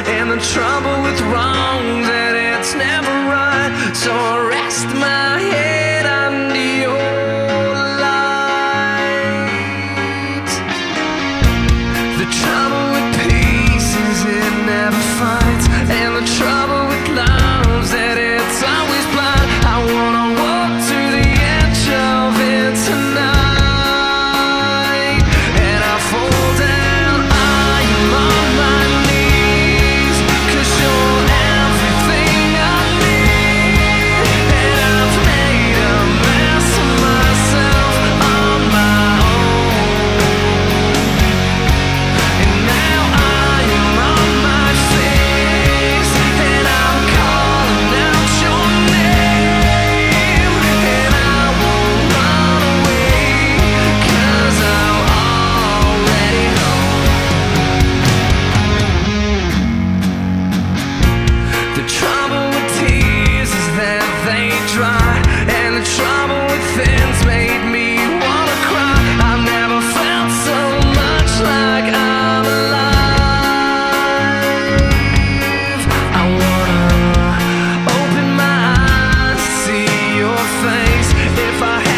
and the trouble with wrongs that it's never right. So I rest my head under your light. The trouble with peace is it never fights, and the trouble with love's that it's always blind. I wanna walk to the edge of it tonight, and I fall down, I'm on my knees, 'cause you're everything I need. And I've made a mess of myself on my own, and now I am on my face, and I'm calling out your name, and I won't run away, 'cause I'm already home. The trouble with tears is that they dry, and the trouble with things made me wanna cry. I've never felt so much like I'm alive. I wanna open my eyes, see your face. If I